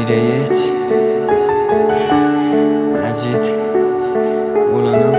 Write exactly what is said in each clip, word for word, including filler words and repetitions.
میره چی مجید مولانا.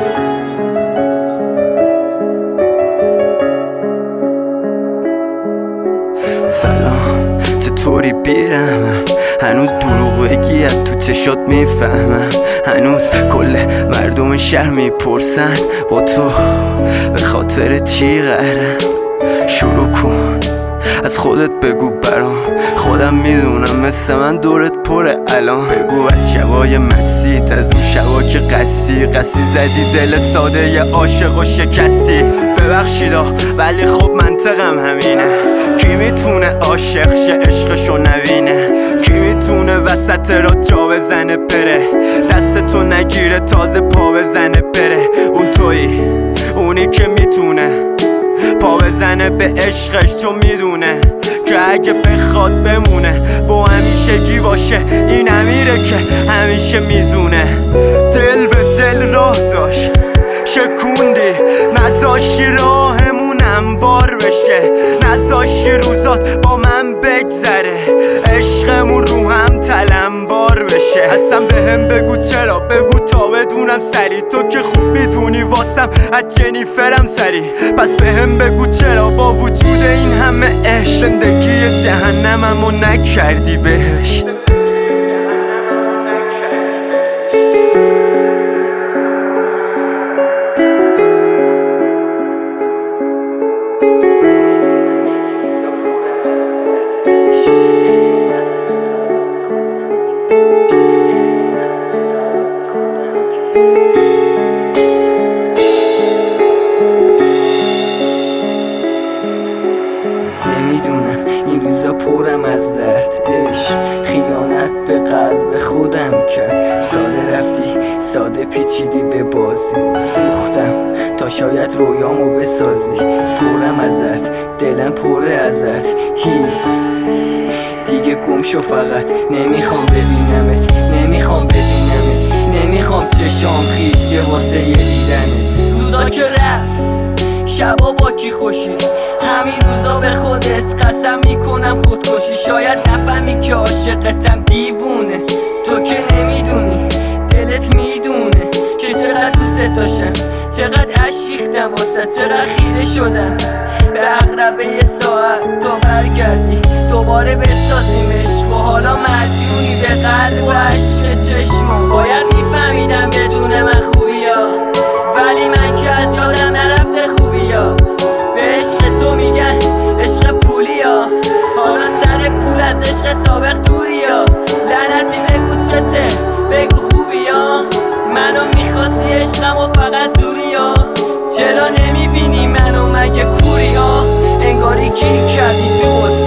سلام، چطوری بیرم؟ هنوز دروغ بگی از تو چشات میفهمم. هنوز کل مردم شهر میپرسن با تو به خاطر چی قهرم. شروع کن از خودت بگو برام، خودم میدونم مثل من دورت پره الان. بگو از شبای مسیت، از اون شبا که قصی قصی زدی دل ساده ی عاشق و شکستی. ببخشیدا ولی خب منطقم همینه، کی میتونه عاشق شه عشقشو نبینه؟ کی میتونه وسط را جا بزنه بره، دستتو نگیره تازه پا بزنه بره؟ اون تویی، اونی که میتونه پا بزنه به عشقش، چون میدونه که اگه بخواد بمونه با همیشگی باشه. این امیره که همیشه میزونه. دل به دل راه داشت شکوندی، نذاشی راهمون هموار بشه، نذاشی روزات با من بگذره، عشقمون رو هم تلمبار بشه. اصلا به هم بگو چرا، بگو تا بدونم سری. تو که خوب میدونی واسم از جنیفرم سری. پس به هم بگو چرا با وجود این همه عشق زندگی جهنممو نکردی بهشت. نمیدونم این روزا پرم از درد، عشق خیانت به قلب خودم کرد. ساده رفتی ساده پیچیدی به بازی، سوختم تا شاید رویامو بسازی. پرم از درد دلم پره ازت، هیس دیگه گم شو فقط. نمیخوام ببینمت، نمیخوام ببینمت، نمیخوام چشام خیشه واسه یه دیدنت. روزا که رفت شبا با کی خوشی، همین روزا به خودت قسم میکنم خودکشی. شاید نفهمی که عاشقتم دیوونه، تو که نمیدونی دلت میدونه که چقدر دوست داشتم، چقدر عشیختم واسه، چقدر خیره شدم به عقربه یه ساعت تا برگردی دوباره بسازیم عشق. و حالا مدیونی به قلب و عشق چشمم. باید میفهمیدم بدون من خوبیا، ولی من که از یادم نرفته خوبیا. به عشق تو میگن عشق پولیا، حالا سر پول از عشق سابق دوریا. لعنتی بگو چته، بگو خوبیا، منو میخواستی عشقم و فقط زوریا. چرا نمیبینی منو مگه کوریا؟ انگاری گیر کردی تو